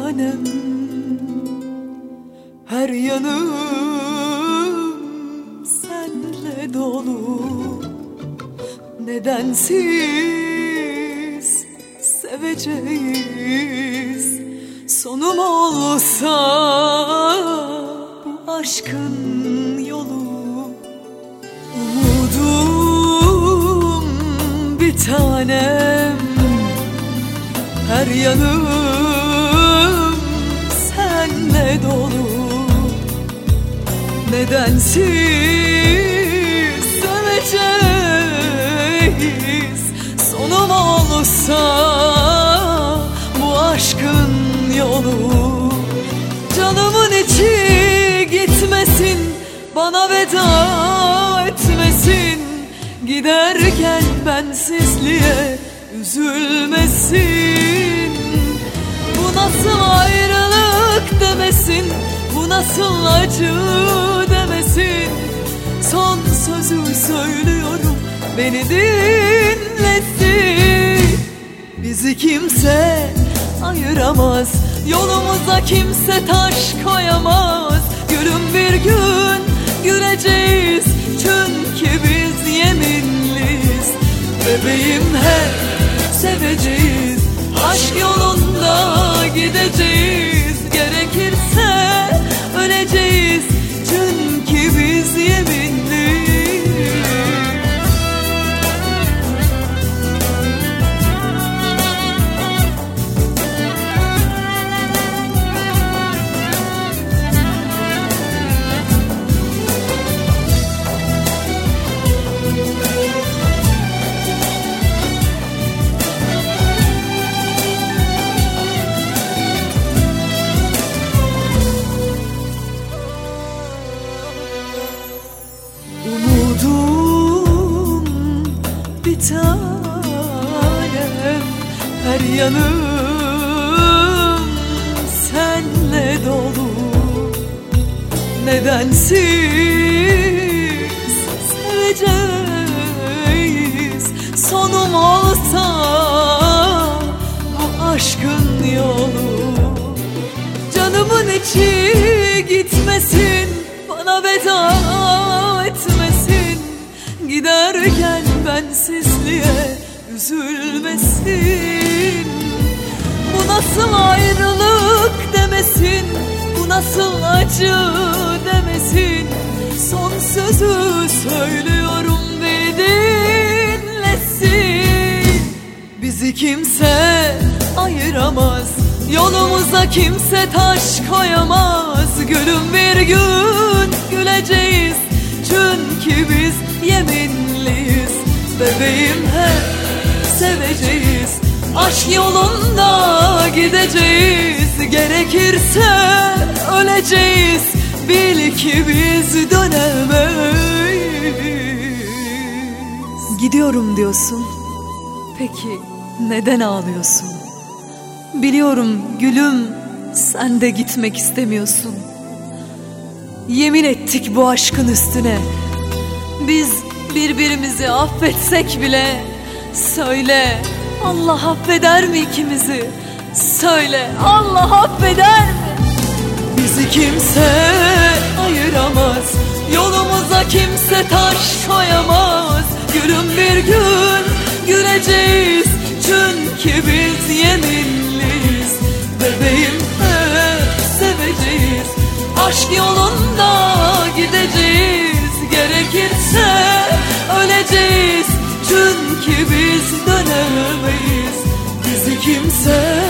tanem. Her yanım senle dolu. Nedensiz seveceğiz. Sonum olsa bu aşkın yolu. Umudum bir tanem. Her yanım senle dolu. Nedensiz seveceğiz. Sonum olsa bu aşkın yolu. Canımın içi gitmesin, bana veda etmesin. Giderken bensizliğe üzülmesin. Bu nasıl ayrılık demesin, bu nasıl acı demesin. Son sözü söylüyorum, beni dinlesin. Bizi kimse ayıramaz, yolumuza kimse taş koyamaz. Gülüm bir gün güleceğiz, çünkü biz yeminliyiz. Bebeğim hep seveceğiz, aşk yolunda gideceğiz. Gerekirse öleceğiz, çünkü biz yeminliyiz. Umudum bir tanem. Her yanım senle dolu. Nedensiz seveceğiz. Sonum olsa bu aşkın yolu. Canımın içi gitmesin, bana veda etmesin. Giderken bensizliğe üzülmesin. Bu nasıl ayrılık demesin, bu nasıl acı demesin. Son sözü söylüyorum, beni dinlesin. Bizi kimse ayıramaz, yolumuza kimse taş koyamaz. Gülüm bir gün güleceğiz, çünkü biz yeminliyiz. Bebeğim hep seveceğiz, aşk yolunda gideceğiz. Gerekirse öleceğiz, bil ki biz dönemeyiz. Gidiyorum diyorsun, peki neden ağlıyorsun? Biliyorum gülüm, sen de gitmek istemiyorsun. Yemin ettik bu aşkın üstüne, biz birbirimizi affetsek bile. Söyle, Allah affeder mi ikimizi? Söyle, Allah affeder mi? Bizi kimse ayıramaz, yolumuza kimse taş koyamaz. Gülüm bir gün güleceğiz, çünkü biz yeminliyiz. Bebeğim hep seveceğiz, aşk yolunda gideceğiz. Gerekirse öleceğiz, çünkü biz dönemeyiz. Bizi kimse